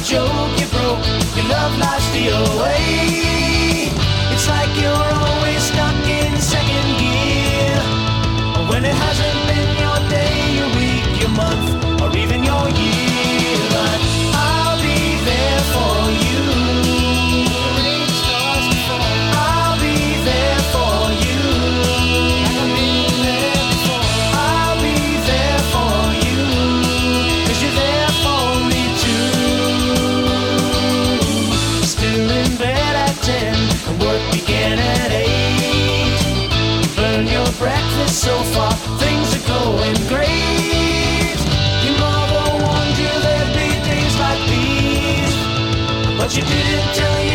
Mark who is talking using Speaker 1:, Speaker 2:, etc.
Speaker 1: joke, you broke, your love life's the away. It's like you're always stuck in second gear, when it hasn't been your day, your week, your month, or even your year. But I'll be there for you. I'll be there for you. I'll be there for you, 'cause you're there for me too. Still in bed at 10, and work began at 8. Burn your breakfast so far, things are going great. Your mother warned you there'd be days like these, but you didn't tell